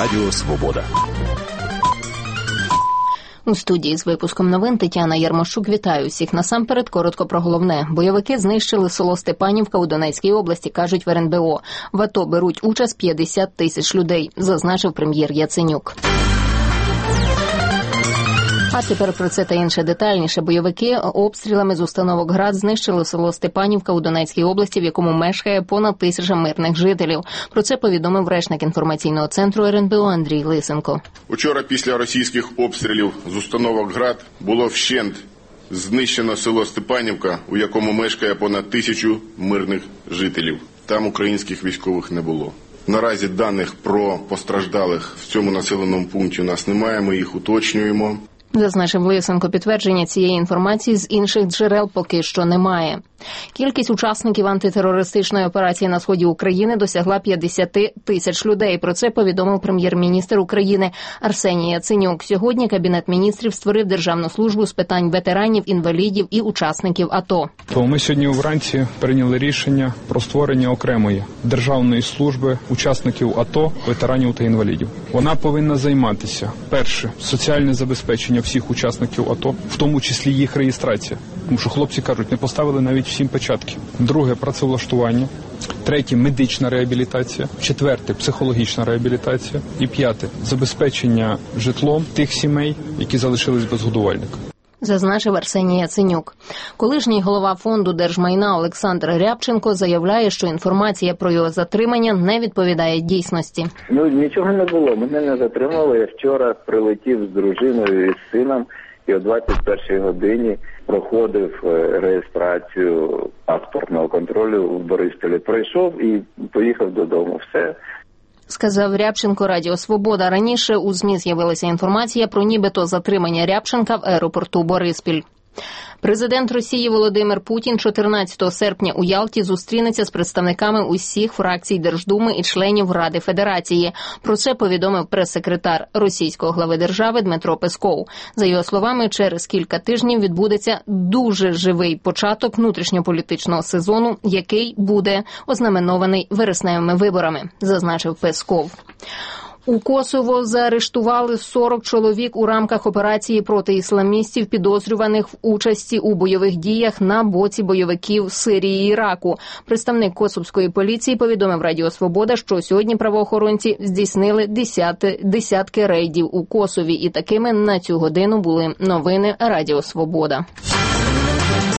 Радіо Свобода. У студії з випуском новин Тетяна Ярмощук. Вітаю всіх. Насамперед, коротко про головне. Бойовики знищили село Степанівка у Донецькій області, кажуть в РНБО. В АТО беруть участь 50 тисяч людей, зазначив прем'єр Яценюк. А тепер про це та інше детальніше. Бойовики обстрілами з установок «Град» знищили село Степанівка у Донецькій області, в якому мешкає понад 1000 мирних жителів. Про це повідомив речник інформаційного центру РНБО Андрій Лисенко. Учора після російських обстрілів з установок «Град» було вщент знищено село Степанівка, у якому мешкає понад 1000 мирних жителів. Там українських військових не було. Наразі даних про постраждалих в цьому населеному пункті у нас немає, ми їх уточнюємо. Зазначив Лисенко, підтвердження цієї інформації з інших джерел поки що немає. Кількість учасників антитерористичної операції на сході України досягла 50 тисяч людей. Про це повідомив прем'єр-міністр України Арсеній Яценюк. Сьогодні Кабінет міністрів створив Державну службу з питань ветеранів, інвалідів і учасників АТО. Ми сьогодні вранці прийняли рішення про створення окремої Державної служби учасників АТО, ветеранів та інвалідів. Вона повинна займатися, перше, соціальне забезпечення всіх учасників АТО, в тому числі їх реєстрація. Тому що хлопці кажуть, не поставили навіть всім печатки. Друге – працевлаштування. Третє – медична реабілітація. Четверте – психологічна реабілітація. І п'яте – забезпечення житлом тих сімей, які залишились без годувальника. Зазначив Арсеній Яценюк. Колишній голова фонду держмайна Олександр Рябченко заявляє, що інформація про його затримання не відповідає дійсності. Нічого не було. Мене не затримали. Я вчора прилетів з дружиною і з сином і о 21-й годині проходив реєстрацію паспортного контролю в Борисполі. Пройшов і поїхав додому. Все. Сказав Рябченко Радіо Свобода. Раніше у ЗМІ з'явилася інформація про нібито затримання Рябченка в аеропорту Бориспіль. Президент Росії Володимир Путін 14 серпня у Ялті зустрінеться з представниками усіх фракцій Держдуми і членів Ради Федерації. Про це повідомив прес-секретар російського глави держави Дмитро Песков. За його словами, через кілька тижнів відбудеться дуже живий початок внутрішньополітичного сезону, який буде ознаменований вересневими виборами, зазначив Песков. У Косово заарештували 40 чоловік у рамках операції проти ісламістів, підозрюваних в участі у бойових діях на боці бойовиків Сирії і Іраку. Представник косовської поліції повідомив Радіо Свобода, що сьогодні правоохоронці здійснили десятки рейдів у Косові. І такими на цю годину були новини Радіо Свобода.